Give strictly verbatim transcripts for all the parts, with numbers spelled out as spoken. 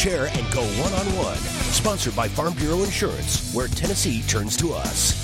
chair and go one-on-one. Sponsored by Farm Bureau Insurance, where Tennessee turns to us.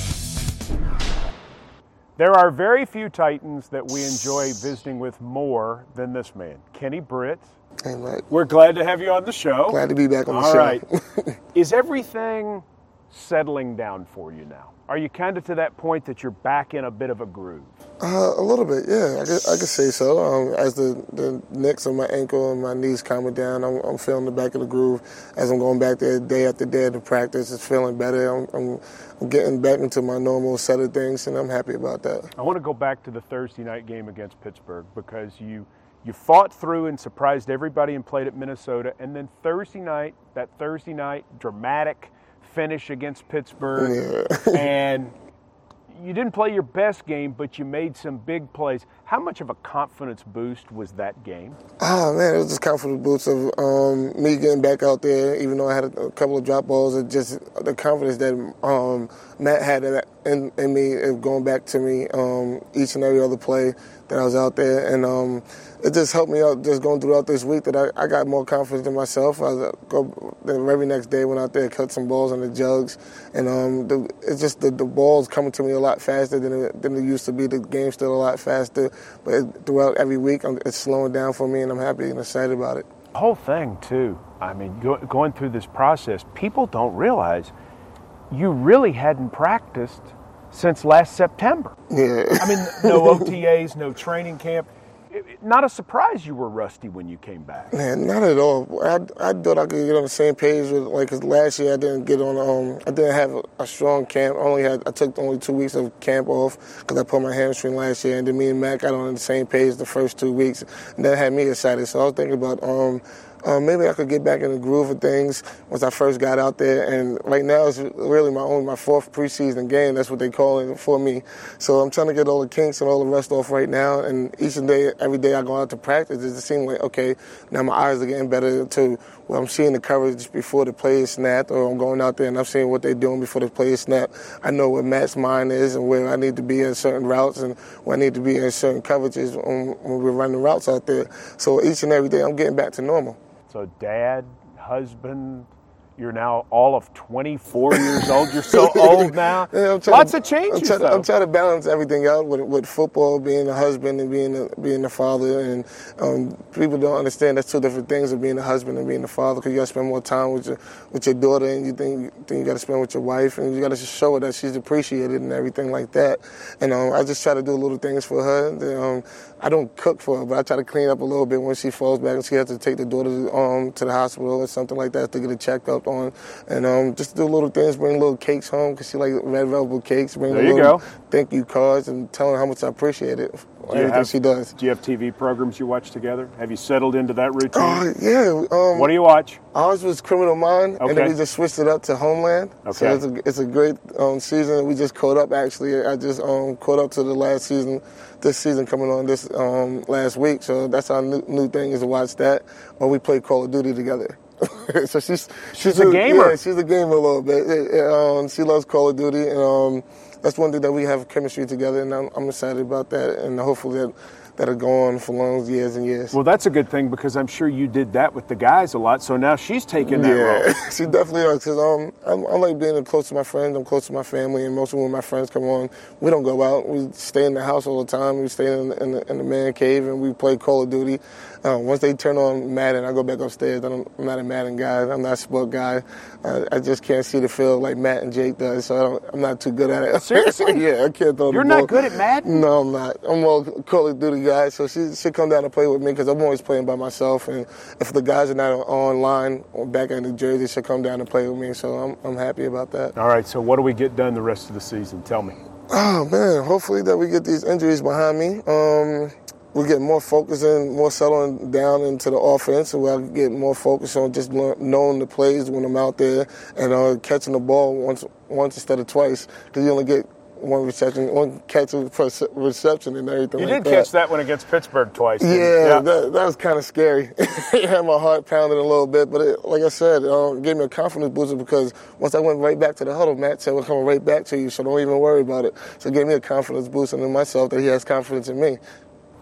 There are very few Titans that we enjoy visiting with more than this man, Kenny Britt. Hey, Mike. We're glad to have you on the show. Glad to be back on the All show. All right. Is everything settling down for you now? Are you kind of to that point that you're back in a bit of a groove? Uh, a little bit, yeah. I could, I could say so. Um, as the, the nicks on my ankle and my knees calming down, I'm, I'm feeling the back of the groove. As I'm going back there day after day to practice, it's feeling better. I'm, I'm, I'm getting back into my normal set of things, and I'm happy about that. I want to go back to the Thursday night game against Pittsburgh because you you fought through and surprised everybody and played at Minnesota. And then Thursday night, that Thursday night dramatic finish against Pittsburgh, yeah. And you didn't play your best game, but you made some big plays. How much of a confidence boost was that game? Oh, man, it was just confidence boost of um, me getting back out there, even though I had a, a couple of drop balls, and just the confidence that um, Matt had in, in me of going back to me um, each and every other play that I was out there. And um, it just helped me out just going throughout this week that I, I got more confidence in myself. I was, go, the very next day went out there, cut some balls on the jugs, and um, the, it's just the, the ball's coming to me a lot faster than it, than it used to be. The game's still a lot faster, but it, throughout every week I'm, it's slowing down for me, and I'm happy and excited about it. The whole thing, too, I mean, go, going through this process, people don't realize you really hadn't practiced since last September. Yeah. I mean, no O T As, no training camp. Not a surprise you were rusty when you came back. Man, not at all. I, I thought I could get on the same page with, like, cause last year I didn't get on. Um, I didn't have a, a strong camp. I only had. I took only two weeks of camp off because I pulled my hamstring last year, and then me and Matt got on the same page the first two weeks, and that had me excited. So I was thinking about um, um, maybe I could get back in the groove of things once I first got out there. And right now it's really my only my fourth preseason game. That's what they call it for me. So I'm trying to get all the kinks and all the rest off right now. And each and day, every day I go out to practice, it just seems like, okay, now my eyes are getting better too. Well, I'm seeing the coverage before the play is snapped, or I'm going out there and I'm seeing what they're doing before the play is snapped. I know what Matt's mind is and where I need to be in certain routes and where I need to be in certain coverages when, when we're running routes out there. So each and every day I'm getting back to normal. So dad, husband, you're now all of twenty-four years old. You're so old now. Yeah, Lots to, of changes, I'm trying, though. I'm trying to balance everything out with, with football, being a husband and being a, being a father. And um, people don't understand that's two different things of being a husband and being a father, because you got to spend more time with your with your daughter, and you think, you think you got to spend with your wife, and you got to just show her that she's appreciated and everything like that. And um, I just try to do little things for her. And, um, I don't cook for her, but I try to clean up a little bit when she falls back and she has to take the daughter um, to the hospital or something like that to get a checkup on. And um, just do little things, bring little cakes home because she likes red velvet cakes. Bring there you little go. Thank you cards and tell her how much I appreciate it. Do everything have, she does. Do you have T V programs you watch together? Have you settled into that routine? Oh, uh, yeah. Um, what do you watch? Ours was Criminal Minds, okay. and then we just switched it up to Homeland. Okay. So it's a, it's a great um, season. We just caught up, actually. I just um, caught up to the last season, this season coming on this um, last week. So that's our new, new thing is to watch that. Or we play Call of Duty together. so she's she's a gamer. Yeah, she's a gamer a little bit. Um, she loves Call of Duty, and um, that's one thing that we have chemistry together, and I'm, I'm excited about that, and hopefully that that'll go on for long years and years. Well, that's a good thing because I'm sure you did that with the guys a lot, so now she's taking that yeah, role. she definitely is, because um, I'm, I like being close to my friends, I'm close to my family, and most of when my friends come on, we don't go out, we stay in the house all the time, we stay in, in, the, in the man cave, and we play Call of Duty. Uh, once they turn on Madden, I go back upstairs. I'm not a Madden guy. I'm not a sport guy. Uh, I just can't see the field like Matt and Jake does, so I don't, I'm not too good at it. Seriously? Yeah, I can't throw You're the ball. not good at Madden? No, I'm not. I'm more Call of Duty guy, so she she'll come down and play with me because I'm always playing by myself. And if the guys are not online or back in New Jersey, she'll come down and play with me. So I'm I'm happy about that. All right. So what do we get done the rest of the season? Tell me. Oh man, hopefully that we get these injuries behind me. Um, we get more focus and more settling down into the offense, so I can get more focus on just knowing the plays when I'm out there and uh, catching the ball once once instead of twice, because you only get one reception, one catch per reception and everything you like did that. catch that one against Pittsburgh twice. Yeah, yeah. That, that was kind of scary. It had my heart pounding a little bit, but it, like I said, um, it gave me a confidence booster because once I went right back to the huddle, Matt said, we're coming right back to you, so don't even worry about it. So it gave me a confidence boost in myself that he has confidence in me.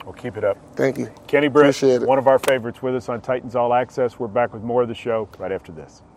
Well, keep it up. Thank you. Kenny Britt, Appreciate it. one of our favorites with us on Titans All Access. We're back with more of the show right after this.